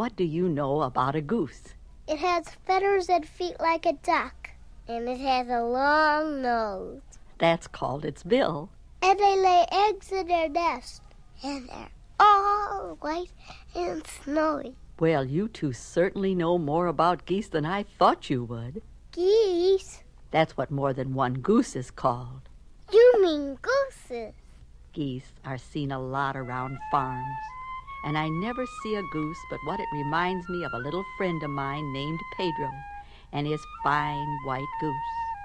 what do you know about a goose? It has feathers and feet like a duck, and it has a long nose. That's called its bill. And they lay eggs in their nest, and they're all white and snowy. Well, you two certainly know more about geese than I thought you would. Geese? That's what more than one goose is called. You mean gooses? Geese are seen a lot around farms, and I never see a goose but what it reminds me of a little friend of mine named Pedro and his fine white goose.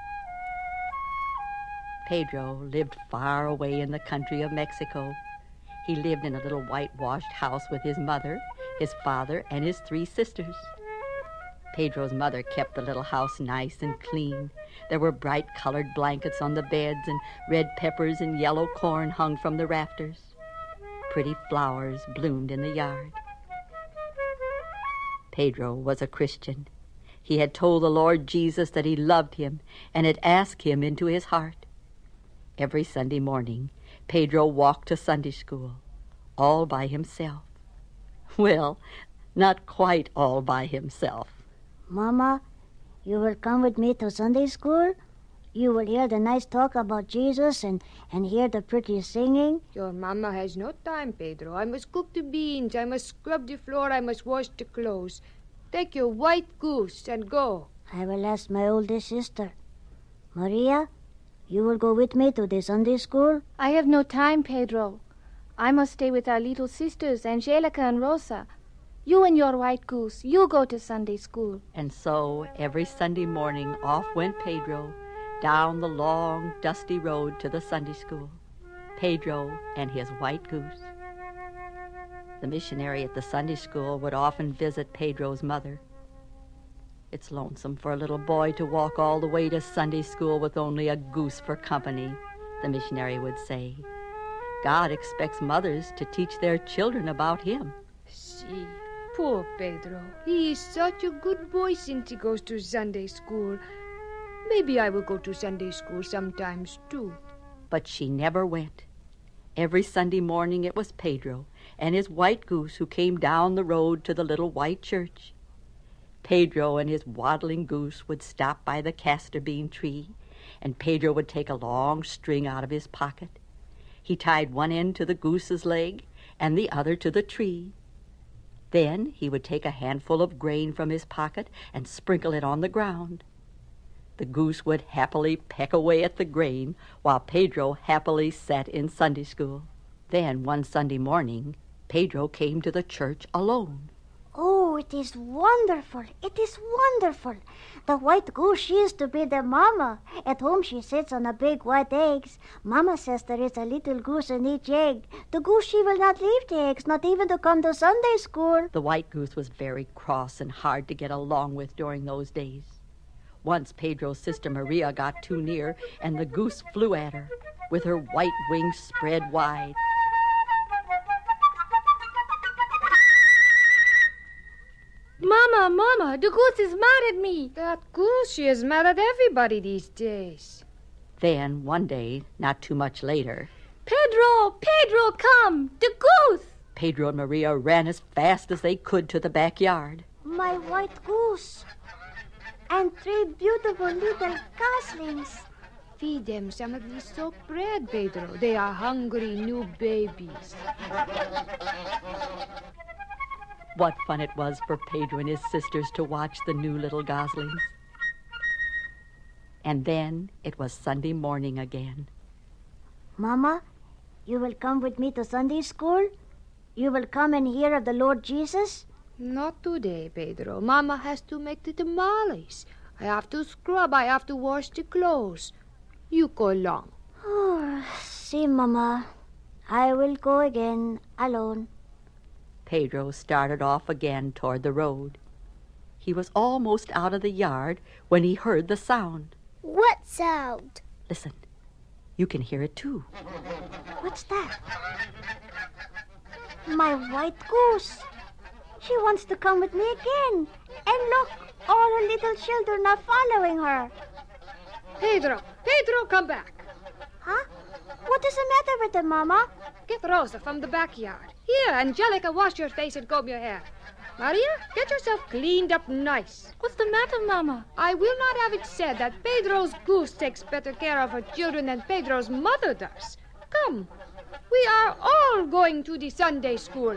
Pedro lived far away in the country of Mexico. He lived in a little whitewashed house with his mother, his father, and his 3 sisters. Pedro's mother kept the little house nice and clean. There were bright-colored blankets on the beds, and red peppers and yellow corn hung from the rafters. Pretty flowers bloomed in the yard. Pedro was a Christian. He had told the Lord Jesus that he loved him and had asked him into his heart. Every Sunday morning, Pedro walked to Sunday school, all by himself. Well, not quite all by himself. Mama, you will come with me to Sunday school? You will hear the nice talk about Jesus and hear the pretty singing? Your mama has no time, Pedro. I must cook the beans, I must scrub the floor, I must wash the clothes. Take your white goose and go. I will ask my oldest sister. Maria, you will go with me to the Sunday school? I have no time, Pedro. I must stay with our little sisters, Angelica and Rosa. You and your white goose, you go to Sunday school. And so every Sunday morning off went Pedro down the long, dusty road to the Sunday school. Pedro and his white goose. The missionary at the Sunday school would often visit Pedro's mother. It's lonesome for a little boy to walk all the way to Sunday school with only a goose for company, the missionary would say. God expects mothers to teach their children about him. See, poor Pedro. He is such a good boy since he goes to Sunday school. Maybe I will go to Sunday school sometimes, too. But she never went. Every Sunday morning it was Pedro and his white goose who came down the road to the little white church. Pedro and his waddling goose would stop by the castor bean tree, and Pedro would take a long string out of his pocket. He tied one end to the goose's leg and the other to the tree. Then he would take a handful of grain from his pocket and sprinkle it on the ground. The goose would happily peck away at the grain while Pedro happily sat in Sunday school. Then one Sunday morning, Pedro came to the church alone. Oh, it is wonderful. It is wonderful. The white goose, she is to be the mama. At home she sits on a big white eggs. Mama says there is a little goose in each egg. The goose, she will not leave the eggs, not even to come to Sunday school. The white goose was very cross and hard to get along with during those days. Once Pedro's sister Maria got too near, and the goose flew at her, with her white wings spread wide. Mama, the goose is mad at me. That goose, she is mad at everybody these days. Then, one day, not too much later, Pedro, come, the goose. Pedro and Maria ran as fast as they could to the backyard. My white goose. And 3 beautiful little goslings. Feed them some of this soaked bread, Pedro. They are hungry new babies. What fun it was for Pedro and his sisters to watch the new little goslings. And then it was Sunday morning again. Mama, you will come with me to Sunday school? You will come and hear of the Lord Jesus? Not today, Pedro. Mama has to make the tamales. I have to scrub. I have to wash the clothes. You go along. Oh, see, Mama. I will go again alone. Pedro started off again toward the road. He was almost out of the yard when he heard the sound. What sound? Listen. You can hear it too. What's that? My white goose. She wants to come with me again. And look, all her little children are following her. Pedro, come back. Huh? What is the matter with her, Mama? Get Rosa from the backyard. Here, Angelica, wash your face and comb your hair. Maria, get yourself cleaned up nice. What's the matter, Mama? I will not have it said that Pedro's goose takes better care of her children than Pedro's mother does. Come, we are all going to the Sunday school.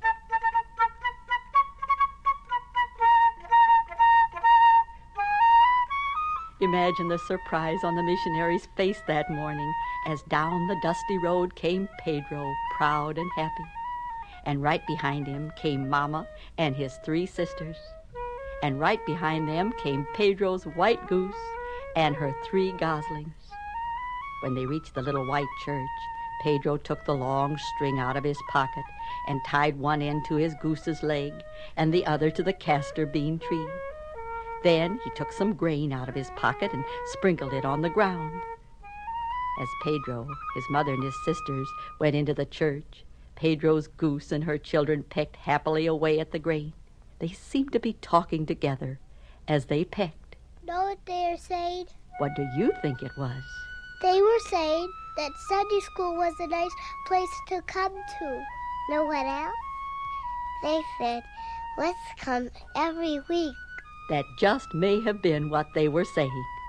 Imagine the surprise on the missionary's face that morning as down the dusty road came Pedro, proud and happy. And right behind him came Mama and his 3 sisters. And right behind them came Pedro's white goose and her 3 goslings. When they reached the little white church, Pedro took the long string out of his pocket and tied one end to his goose's leg and the other to the castor bean tree. Then he took some grain out of his pocket and sprinkled it on the ground. As Pedro, his mother, and his sisters went into the church, Pedro's goose and her children pecked happily away at the grain. They seemed to be talking together as they pecked. Know what they are saying? What do you think it was? They were saying that Sunday school was a nice place to come to. Know what else? They said, let's come every week. That just may have been what they were saying.